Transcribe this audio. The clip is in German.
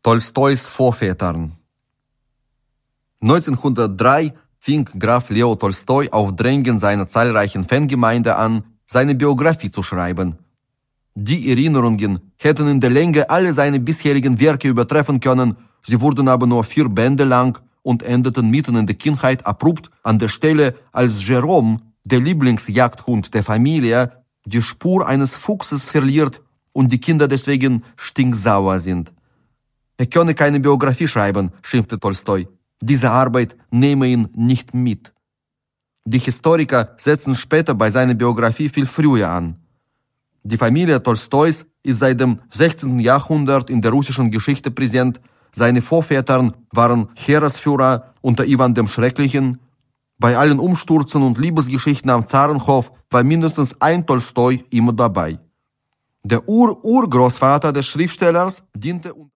Tolstois Vorvätern. 1903 fing Graf Leo Tolstoi auf Drängen seiner zahlreichen Fangemeinde an, seine Biografie zu schreiben. Die Erinnerungen hätten in der Länge alle seine bisherigen Werke übertreffen können, sie wurden aber nur 4 Bände lang und endeten mitten in der Kindheit abrupt an der Stelle, als Jerome, der Lieblingsjagdhund der Familie, die Spur eines Fuchses verliert und die Kinder deswegen stinksauer sind. Er könne keine Biografie schreiben, schimpfte Tolstoi. Diese Arbeit nehme ihn nicht mit. Die Historiker setzen später bei seiner Biografie viel früher an. Die Familie Tolstois ist seit dem 16. Jahrhundert in der russischen Geschichte präsent. Seine Vorväter waren Heeresführer unter Iwan dem Schrecklichen. Bei allen Umstürzen und Liebesgeschichten am Zarenhof war mindestens ein Tolstoi immer dabei. Der Urgroßvater des Schriftstellers diente